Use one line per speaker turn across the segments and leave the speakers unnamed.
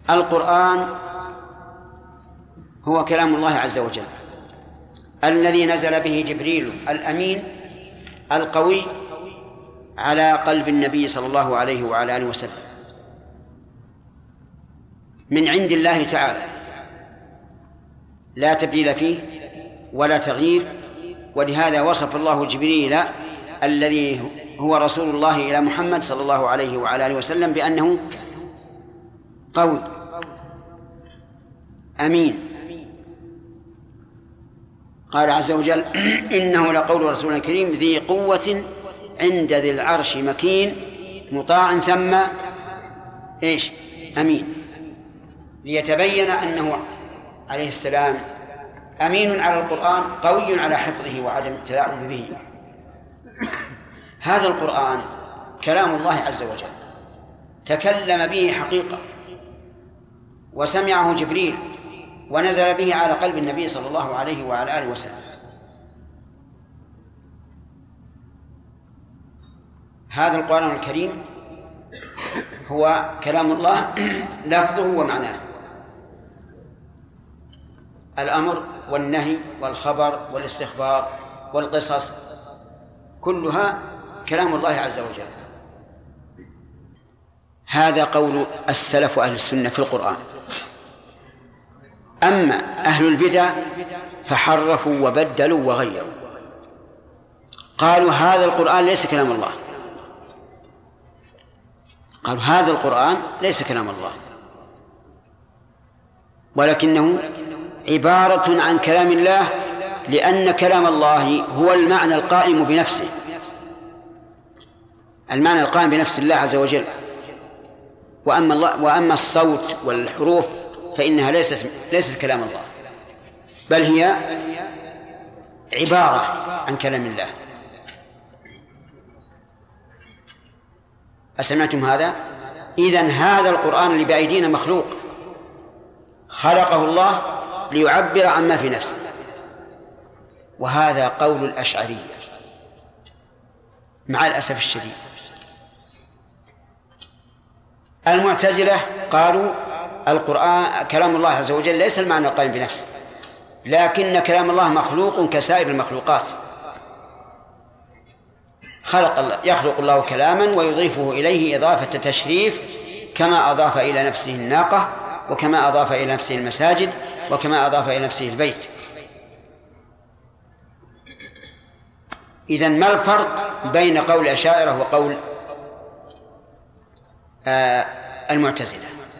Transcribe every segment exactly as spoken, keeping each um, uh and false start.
القرآن هو كلام الله عز وجل الذي نزل به جبريل الأمين القوي على قلب النبي صلى الله عليه وعلى آله وسلم من عند الله تعالى، لا تبديل فيه ولا تغيير. ولهذا وصف الله جبريل الذي هو رسول الله إلى محمد صلى الله عليه وعلى آله وسلم بأنه قوي أمين. قال عز وجل: إنه لقول رسول كريم ذي قوة عند ذي العرش مكين مطاع ثم إيش أمين، ليتبين أنه عليه السلام أمين على القرآن قوي على حفظه وعدم التلاعب به. هذا القرآن كلام الله عز وجل تكلم به حقيقة، وسمعه جبريل ونزل به على قلب النبي صلى الله عليه وعلى آله وسلم. هذا القرآن الكريم هو كلام الله لفظه ومعناه، الأمر والنهي والخبر والاستخبار والقصص كلها كلام الله عز وجل. هذا قول السلف أهل السنة في القرآن. أما أهل البدع فحرفوا وبدلوا وغيروا، قالوا هذا القرآن ليس كلام الله، قالوا هذا القرآن ليس كلام الله ولكنه عبارة عن كلام الله، لأن كلام الله هو المعنى القائم بنفسه، المعنى القائم بنفس الله عز وجل. وأما الله وأما الصوت والحروف فإنها ليست ليست كلام الله، بل هي عبارة عن كلام الله. أسمعتم هذا؟ إذن هذا القرآن اللي بأيدينا مخلوق، خلقه الله ليعبر عما في نفسه. وهذا قول الأشعرية مع الأسف الشديد. المعتزلة قالوا القرآن كلام الله عز وجل ليس المعنى القائم بنفسه، لكن كلام الله مخلوق كسائر المخلوقات، خلق الله يخلق الله كلاما ويضيفه إليه إضافة تشريف، كما أضاف إلى نفسه الناقة، وكما أضاف إلى نفسه المساجد، وكما أضاف إلى نفسه البيت. إذن ما الفرق بين قول الأشاعرة وقول آه المعتزلة؟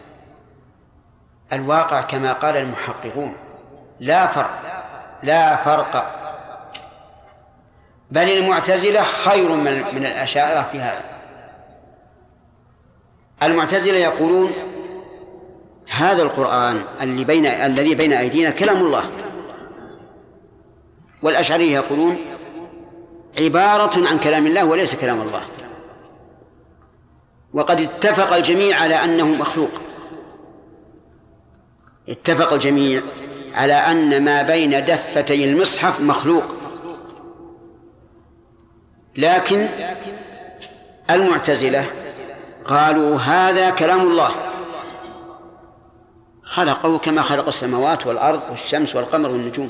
الواقع كما قال المحققون لا فرق، لا فرق، بل المعتزلة خير من من الأشاعرة في هذا. المعتزلة يقولون هذا القرآن اللي بين الذي بين أيدينا كلام الله، والأشعرية يقولون عبارة عن كلام الله وليس كلام الله. وقد اتفق الجميع على أنه مخلوق، اتفق الجميع على أن ما بين دفتي المصحف مخلوق، لكن المعتزلة قالوا هذا كلام الله خلقه كما خلق السماوات والأرض والشمس والقمر والنجوم،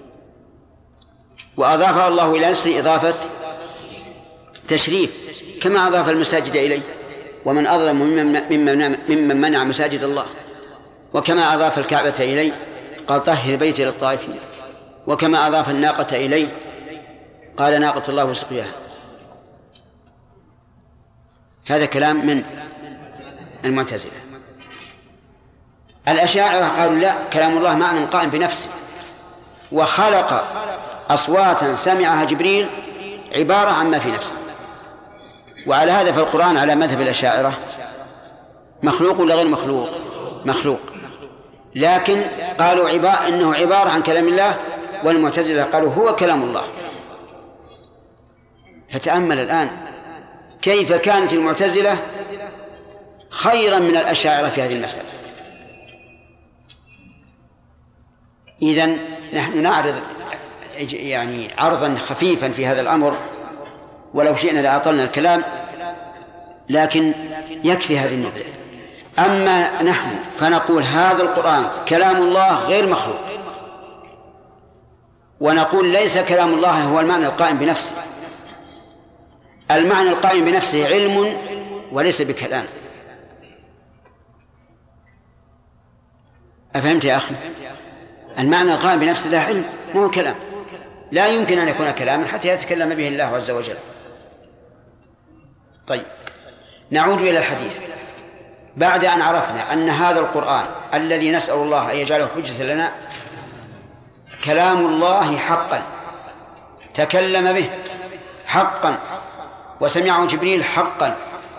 وأضافه الله إلى نفسه إضافة تشريف، كما أضاف المساجد إليه، ومن أظلم ممن منع مساجد الله، وكما أضاف الكعبة إليه قال طهر بيتي للطائفين، وكما أضاف الناقة إليه قال ناقة الله وسقياها. هذا كلام من المعتزلة. الأشاعرة قالوا لا، كلام الله معنى قائم بنفسه، وخلق أصواتا سمعها جبريل عبارة عما في نفسه. وعلى هذا فالقرآن على مذهب الأشاعرة مخلوق ولا غير مخلوق؟ مخلوق، لكن قالوا عبارة إنه عبارة عن كلام الله، والمعتزلة قالوا هو كلام الله. فتأمل الآن كيف كانت المعتزلة خيرا من الأشاعرة في هذه المسألة. إذن نحن نعرض يعني عرضا خفيفا في هذا الأمر، ولو شئنا لأطلنا الكلام، لكن يكفي هذه النبذة. أما نحن فنقول هذا القرآن كلام الله غير مخلوق، ونقول ليس كلام الله هو المعنى القائم بنفسه. المعنى القائم بنفسه علم وليس بكلام. أفهمت يا أخي؟ المعنى القائم بنفسه لا علم، مو كلام، لا يمكن أن يكون كلاما حتى يتكلم به الله عز وجل. طيب، نعود إلى الحديث. بعد أن عرفنا أن هذا القرآن الذي نسأل الله أن يجعله حجة لنا كلام الله حقا، تكلم به حقا، وسمعه جبريل حقا،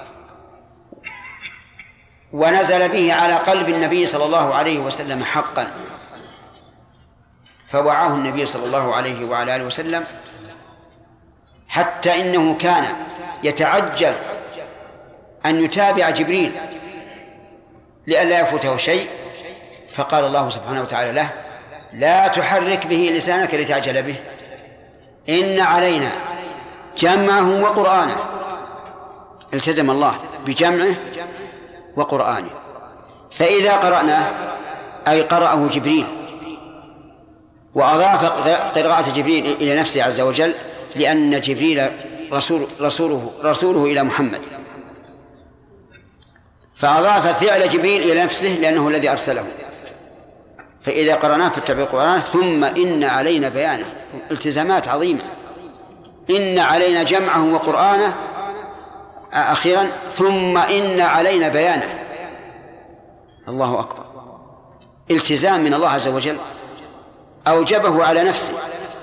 ونزل به على قلب النبي صلى الله عليه وسلم حقا، فوعاه النبي صلى الله عليه وعلى آله وسلم، حتى إنه كان يتعجل أن يتابع جبريل لئلا يفوته شيء، فقال الله سبحانه وتعالى له: لا تحرك به لسانك لتعجل به، إن علينا جمعه وقرآنه. التزم الله بجمعه وقرآنه، فإذا قرأناه أي قرأه جبريل، وأضاف قراءة جبريل إلى نفسه عز وجل، لأن جبريل رسول رسوله رسوله إلى محمد، فأضاف فعل جبريل إلى نفسه لأنه الذي أرسله. فإذا قرأناه فاتبعوا قرآنه ثم إن علينا بيانه. التزامات عظيمة. إن علينا جمعه وقرآنه، أخيرا ثم إن علينا بيانه. الله أكبر، التزام من الله عز وجل أوجبه على نفسه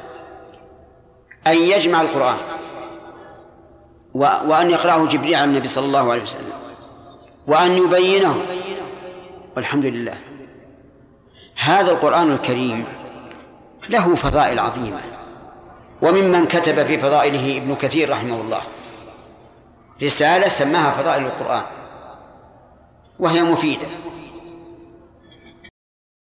أن يجمع القرآن وأن يقرأه جبريل على النبي صلى الله عليه وسلم وأن يبينه. والحمد لله، هذا القرآن الكريم له فضائل عظيمة، وممن كتب في فضائله ابن كثير رحمه الله رسالة سماها فضائل القرآن، وهي مفيدة